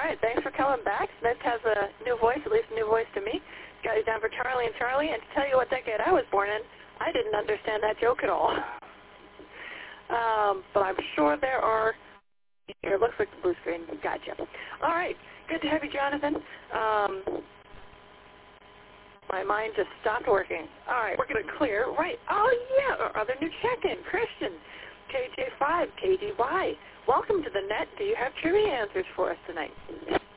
right, thanks for coming back. Smith has a new voice, at least a new voice to me. Got you down for Charlie and Charlie, and to tell you what decade I was born in, I didn't understand that joke at all. But I'm sure there are. Here, it looks like the blue screen. Gotcha. All right, good to have you, Jonathan. My mind just stopped working. All right, we're going to clear. Right. Oh, yeah, our other new check-in, Christian, KJ5, KDY. Welcome to the net. Do you have trivia answers for us tonight?